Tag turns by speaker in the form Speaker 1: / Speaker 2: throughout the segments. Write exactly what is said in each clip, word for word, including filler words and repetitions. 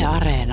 Speaker 1: Areena.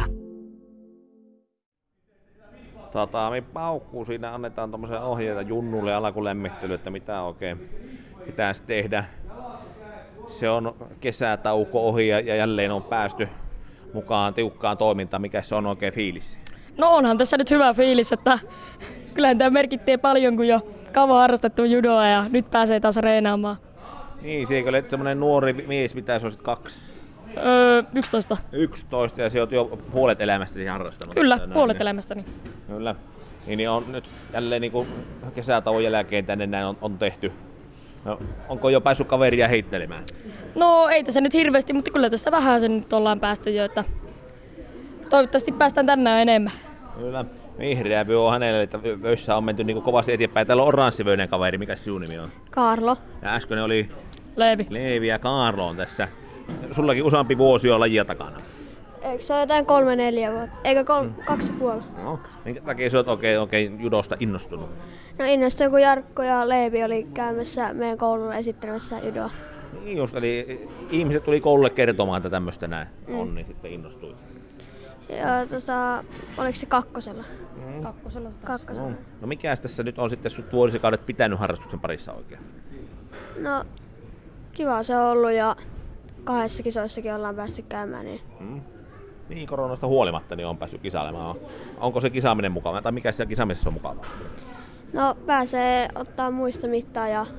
Speaker 2: Tatami paukkuu, siinä annetaan tommosia ohjeita junnulle alkulämmittely, että mitä oikein pitäisi tehdä. Se on kesätauko ohi ja jälleen on päästy mukaan tiukkaan toimintaan. Mikä se on oikein fiilis?
Speaker 3: No onhan tässä nyt hyvä fiilis, että kyllähän tämä merkitsee paljon, kun jo kauan harrastettu judoa ja nyt pääsee taas reenaamaan.
Speaker 2: Niin, sielläkö olet semmonen nuori mies, mitä sä olisit kaksi?
Speaker 3: Öö, yksitoista.
Speaker 2: yksitoista ja sä oot jo puolet elämästäsi harrastanut.
Speaker 3: Kyllä,
Speaker 2: näin,
Speaker 3: puolet
Speaker 2: niin.
Speaker 3: elämästäni.
Speaker 2: Kyllä. Niin, niin on nyt jälleen niin kuin kesätauon jälkeen tänne näin on, on tehty. No, onko jo päässyt kaveria heittelemään?
Speaker 3: No ei tässä nyt hirveästi, mutta kyllä tässä vähän sen nyt ollaan päästy jo, että toivottavasti päästään tänään enemmän.
Speaker 2: Kyllä. Vihreä vyö on hänelle, että vöissä on menty niin kovasti eteenpäin. Täällä on oranssivöinen kaveri. Mikä sinun nimi on?
Speaker 4: Kaarlo.
Speaker 2: Ja äsken oli
Speaker 3: Leevi.
Speaker 2: Leevi ja Kaarlo on tässä. Sullakin useampi vuosi on lajia takana.
Speaker 4: Eikö se ole jotain kolme neljä vuotta? Eikö kol- kaksi ja puoli?
Speaker 2: No, minkä takia sä oot oikein, oikein judosta innostunut?
Speaker 4: No innostuin, kun Jarkko ja Leevi oli käymässä meidän koululla esittelemässä judoa.
Speaker 2: Niin just, eli ihmiset tuli koululle kertomaan, että tämmöistä näin
Speaker 4: Mm.
Speaker 2: on, niin sitten innostuit.
Speaker 4: Ja tota, oliko se kakkosella?
Speaker 2: Mm.
Speaker 3: Kakkosella se taas.
Speaker 4: Kakkosella.
Speaker 2: No, no mikäs tässä nyt on sitten sut vuosikaudet pitänyt harrastuksen parissa oikein?
Speaker 4: No kiva se on ollut ja kahdessa kisoissakin ollaan päästy käymään. Niin.
Speaker 2: Mm. Niin, koronasta huolimatta niin on päässyt kisailemaan. Onko se kisaaminen mukavaa tai mikä siellä kisaamisessa on mukavaa?
Speaker 4: No pääsee ottaa muista mittaa ja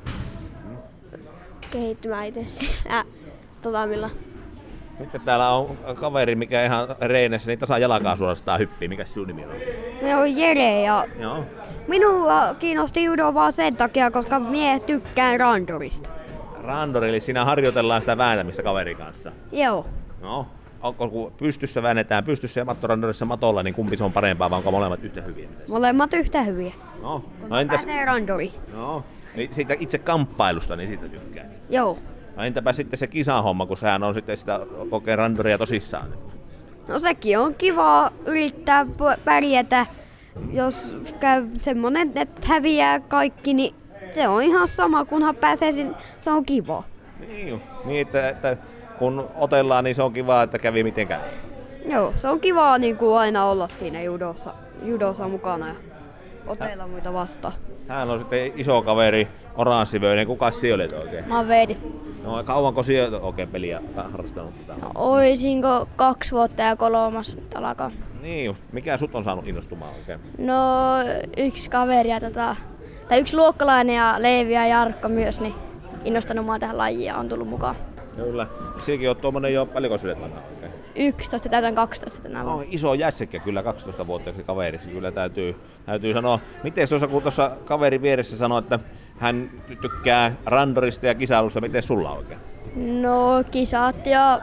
Speaker 4: kehittymään itse siellä tatamilla.
Speaker 2: Nyt täällä on kaveri, mikä ihan reenessä, niin tasan jalkaa suorastaan hyppii. Mikä sinun nimi on?
Speaker 4: Me on Jere ja
Speaker 2: Joo.
Speaker 4: minua kiinnosti judo vaan sen takia, koska mie tykkään randorista.
Speaker 2: Randori, eli siinä harjoitellaan sitä vääntämistä kaverin kanssa.
Speaker 4: Joo.
Speaker 2: No, onko kun pystyssä väännetään pystyssä ja mattorandorissa matolla, niin kumpi se on parempaa, vai onko molemmat yhtä hyviä?
Speaker 4: Molemmat yhtä hyviä.
Speaker 2: No, no entäs...
Speaker 4: Pääsee randori.
Speaker 2: No, eli siitä itse kamppailusta, niin siitä tykkää.
Speaker 4: Joo.
Speaker 2: No entäpä sitten se kisahomma, kun sehän on sitten sitä kokeen randoria tosissaan.
Speaker 4: No sekin on kiva yrittää p- pärjätä. Jos käy semmonen, että häviää kaikki, niin se on ihan sama, kunhan pääsee sinne, se on kiva.
Speaker 2: Niin, just. Niin että, että kun otellaan, niin se on kiva, että kävi miten käy.
Speaker 4: Joo, se on kivaa niin kuin aina olla siinä judossa, judossa mukana ja otella muita vastaan.
Speaker 2: Hän on sitten iso kaveri, oranssivöinen. Kuka sinä olet oikein?
Speaker 4: Mä oon Veeti.
Speaker 2: No kauanko sinä oikein peliä harrastanut?
Speaker 4: No, oisinko kaksi vuotta ja kolmas nyt alkaa.
Speaker 2: Niin just. Mikä sut on saanut innostumaan oikein?
Speaker 4: No yksi kaveri ja tota, tai yksi luokkalainen ja Leevi ja Jarkko myös, niin innostanut mua tähän lajiin ja on tullut mukaan.
Speaker 2: Kyllä. Siinäkin on tuommoinen jo, paljonko sylet vanha oikein?
Speaker 4: yksitoista täytän kaksitoista tänä
Speaker 2: No,
Speaker 4: vuonna.
Speaker 2: iso jässekkä kyllä kaksitoistavuotiaaksi kaveriksi, kyllä täytyy, täytyy sanoa. Miten tuossa, kun tuossa kaveri vieressä sanoi, että hän tykkää randorista ja kisailusta, miten sulla oikein?
Speaker 4: No kisat ja...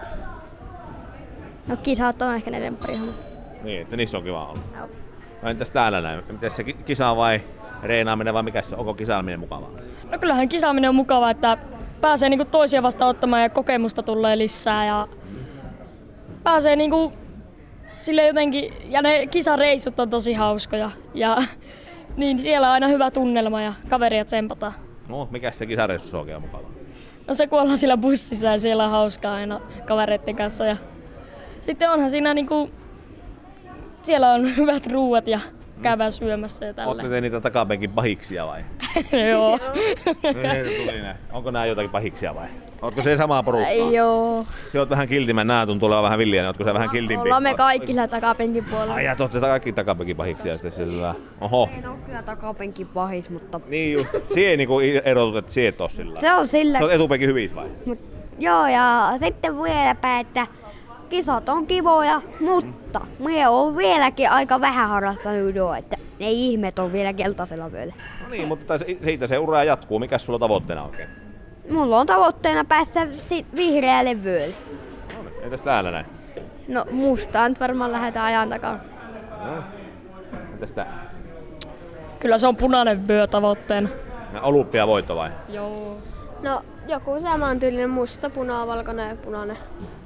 Speaker 4: No kisat on ehkä ne lempparihan.
Speaker 2: Niin, että niissä on kiva olla.
Speaker 4: Joo.
Speaker 2: No entäs täällä näin? Miten se ki- kisa vai reenaaminen vai mikä se, onko kisaaminen mukavaa?
Speaker 3: No kyllähän kisaaminen on mukava, että pääsee niinku toisia vastaan ottamaan ja kokemusta tulee lisää ja pääsee niinku sille jotenkin, ja ne kisareissut on tosi hauskoja ja niin siellä on aina hyvä tunnelma ja kaveria tsempataan.
Speaker 2: No, mikä se kisareissu on oikein mukavaa?
Speaker 3: No se kun ollaan siellä bussissa ja siellä on hauskaa aina kavereiden kanssa ja sitten onhan siinä niinku, siellä on hyvät ruuat ja käydään syömässä ja
Speaker 2: Ootte
Speaker 3: tälleen.
Speaker 2: te niitä takapenkin pahiksia vai?
Speaker 3: Joo.
Speaker 2: Tuli nää. Onko nää jotakin pahiksia vai? Ootko se samaa porukkaa?
Speaker 4: Joo.
Speaker 2: Se oot vähän kiltimän, nää tuntuu olevan vähän villiä, niin ootko se vähän kiltimpi?
Speaker 4: Ollaan me kaikki siellä takapenkin puolella.
Speaker 2: Ai ja te ootte kaikki takapenkin pahiksia sitten sillä. Oho.
Speaker 4: En oo kyllä takapenkin pahis, mutta...
Speaker 2: Niin just. Sie niinku erotut, että sie et oo sillä.
Speaker 4: Se on sillä...
Speaker 2: Sä oot etupenkin hyvissä vai?
Speaker 4: Mut, joo, ja sitten vieläpä, että kisat on kivoja, mutta mie on vieläkin aika vähän harrastanut judoa, että ei ihmeet on vielä keltaisella vyöllä.
Speaker 2: No niin, mutta se- siitä se ura jatkuu. Mikäs sulla tavoitteena oikein?
Speaker 4: Mulla on tavoitteena päästä si- vihreälle vyölle.
Speaker 2: No niin, entäs täällä näin?
Speaker 4: No mustaan nyt varmaan lähdetään ajan takaa.
Speaker 2: No. Entäs tää?
Speaker 3: Kyllä se on punainen vyö tavoitteena.
Speaker 2: Nää olympiavoitto vai?
Speaker 3: Joo.
Speaker 4: No joku samantyylinen musta, punaa, valkoinen ja punainen.